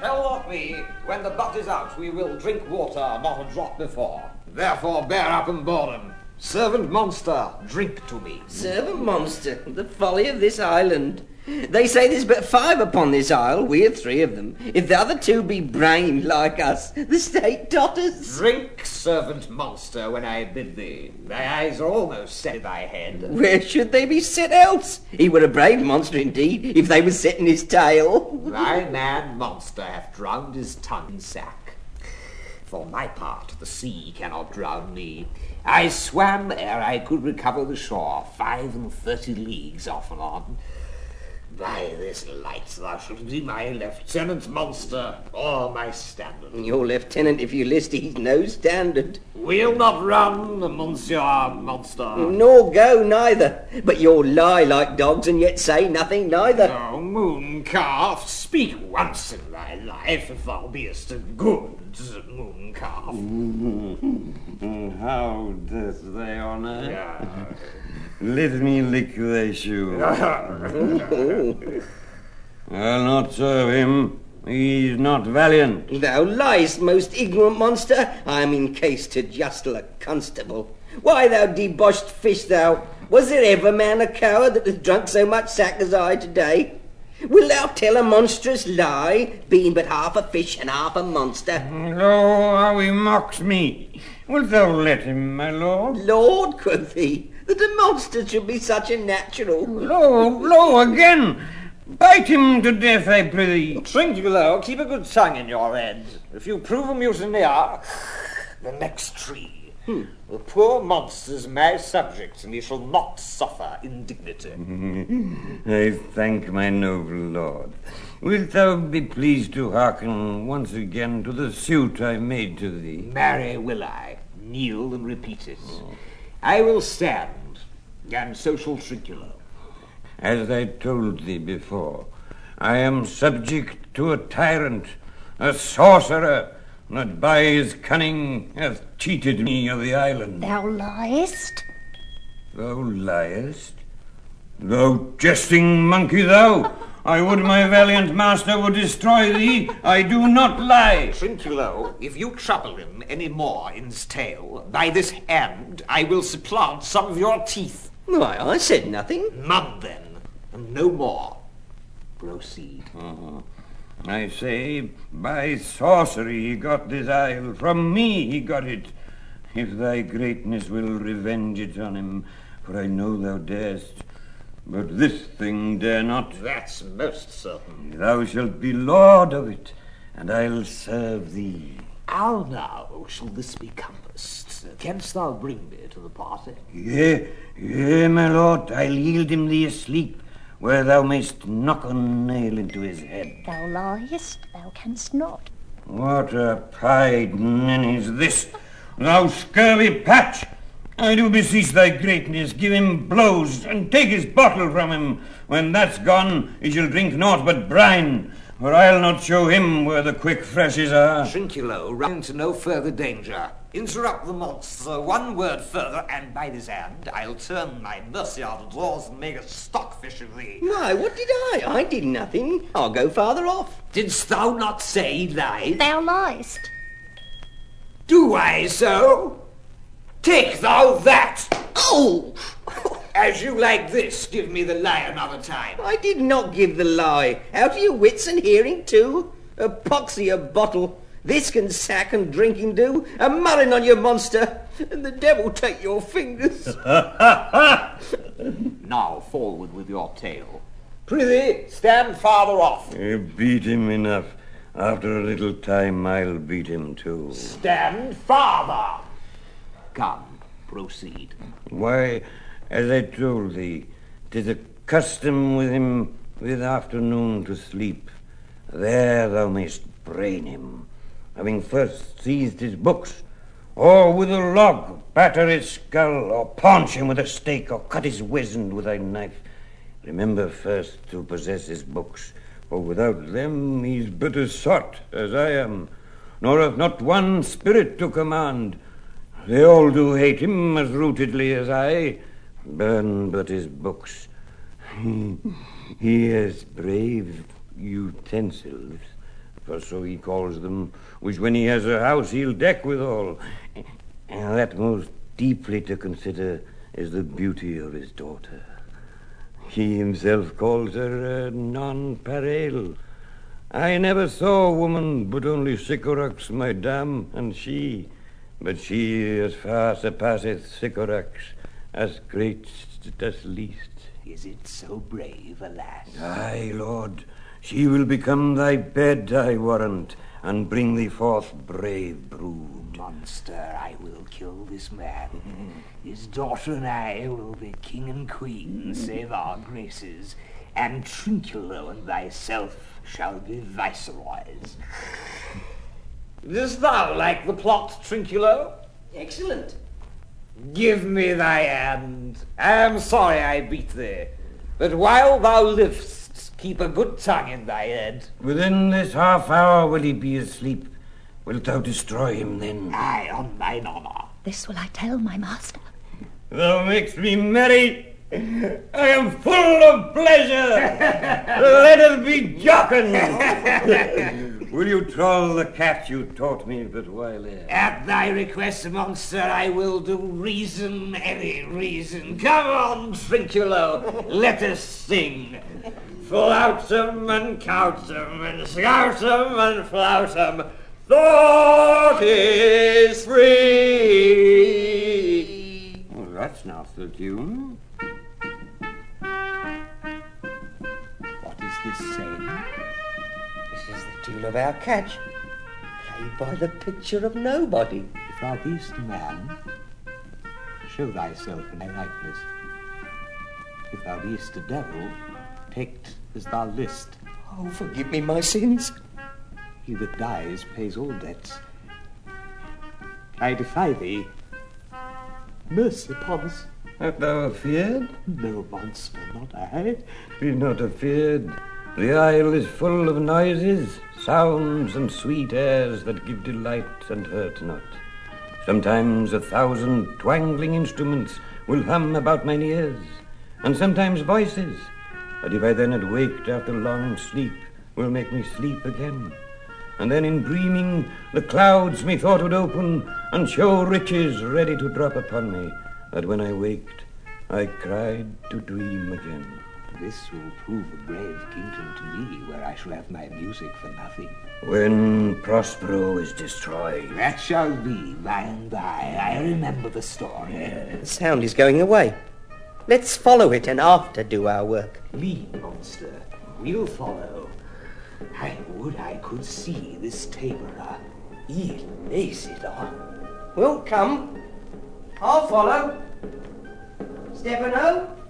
Tell not me, when the butt is out, we will drink water, not a drop before. Therefore bear up and boredom. Servant monster, drink to me. Servant monster, the folly of this island. They say there's but 5 upon this isle, we are 3 of them. If the other 2 be brained like us, the state totters. Drink, servant monster, when I bid thee. Thy eyes are almost set in thy head. Where should they be set else? He were a brave monster indeed, if they were set in his tail. Thy man monster hath drowned his tongue in sack. For my part, the sea cannot drown me. I swam ere I could recover the shore, 35 leagues off and on. By this light thou shalt be my lieutenant monster, or my standard. Your lieutenant, if you list, he's no standard. We'll not run, monsieur monster. Nor go neither, but you'll lie like dogs and yet say nothing neither. Oh, moon calf, speak once in thy life, if thou beest a good moon calf. How doth thy honour? Yeah. Let me lick thy shoe. I'll not serve him. He's not valiant. Thou liest, most ignorant monster. I am in case to justle a constable. Why, thou debauched fish, thou, was there ever man a coward that hath drunk so much sack as I today? Wilt thou tell a monstrous lie, being but half a fish and half a monster? Lo, how he mocks me. Wilt thou let him, my lord? Lord, quoth he, that a monster should be such a natural. Lo, again. Bite him to death, I prithee. Trinculo, keep a good tongue in your head. If you prove a mutineer, the next tree. The poor monster's my subject, and he shall not suffer indignity. I thank my noble lord. Wilt thou be pleased to hearken once again to the suit I made to thee? Marry will I. Kneel and repeat it. I will stand, and so shall Trinculo. As I told thee before, I am subject to a tyrant, a sorcerer, that by his cunning hath cheated me of the island. Thou liest? Thou liest? Thou jesting monkey, thou! I would my valiant master would destroy thee. I do not lie. Trinculo, if you trouble him any more in his tale, by this hand I will supplant some of your teeth. Why, I said nothing. None, then, and no more. Proceed. I say, by sorcery he got this isle. From me he got it. If thy greatness will revenge it on him, for I know thou darest. But this thing dare not. That's most certain. Thou shalt be lord of it, and I'll serve thee. How now shall this be compassed? Canst thou bring me to the party? Yea, my lord, I'll yield him thee asleep, where thou mayst knock a nail into his head. Thou liest, thou canst not. What a pied nin is this, thou scurvy patch! I do beseech thy greatness, give him blows, and take his bottle from him. When that's gone, he shall drink naught but brine, for I'll not show him where the quick freshes are. Trinculo, run into no further danger. Interrupt the monster one word further, and by this hand I'll turn my mercy out of doors and make a stockfish of thee. Why, what did I? I did nothing. I'll go farther off. Didst thou not say lie? Thou liest. Do I so? Take thou that! Oh! As you like this, give me the lie another time. I did not give the lie. Out of your wits and hearing too? A poxy a bottle. This can sack and drinking do. A murrain on your monster, and the devil take your fingers. Now forward with your tale. Prithee, stand farther off. Beat him enough. After a little time I'll beat him too. Stand farther. Come, proceed. Why, as I told thee, 'tis a custom with him with afternoon to sleep. There thou mayst brain him, having first seized his books, or with a log batter his skull, or paunch him with a stake, or cut his weasand with thy knife. Remember first to possess his books, for without them he's but a sot, as I am, nor hath not one spirit to command. They all do hate him as rootedly as I. Burn but his books. He has brave utensils, for so he calls them, which when he has a house he'll deck withal. And that most deeply to consider is the beauty of his daughter. He himself calls her nonpareil. I never saw a woman but only Sycorax, my dam, and she. But she as far surpasseth Sycorax, as great as least. Is it so brave, alas? Aye, Lord, she will become thy bed, I warrant, and bring thee forth brave brood. Monster, I will kill this man. His daughter and I will be king and queen, save our graces, and Trinculo and thyself shall be viceroys. Dost thou like the plot, Trinculo? Excellent. Give me thy hand. I am sorry I beat thee, but while thou livest, keep a good tongue in thy head. Within this half hour will he be asleep. Wilt thou destroy him then? Aye, on thine honour. This will I tell my master. Thou makest me merry. I am full of pleasure. Let us be jocund. Will you troll the cat you taught me but while ere? At thy request, monster, I will do reason, any reason. Come on, Trinculo, let us sing. Floutem and coutem and scoutem and floutem, thought is free. Oh, that's not the tune. What is this saying? This is the tune of our catch, played by the picture of nobody. If thou beest a man, show thyself in thy likeness. If thou beest a devil, picked as thou list. Oh, forgive me my sins. He that dies pays all debts. I defy thee. Mercy upon us. Art thou afeard? No, monster, not I. Be not afeard. The isle is full of noises, sounds, and sweet airs that give delight and hurt not. Sometimes 1,000 twangling instruments will hum about mine ears, and sometimes voices, that if I then had waked after long sleep, will make me sleep again. And then in dreaming, the clouds methought would open and show riches ready to drop upon me, that when I waked, I cried to dream again. This will prove a brave kingdom to me, where I shall have my music for nothing. When Prospero is destroyed. That shall be by and by. I remember the story. The sound is going away. Let's follow it and after do our work. Lead, monster. We'll follow. I would I could see this taborer. Il esita. Well, come. I'll follow. Stefano,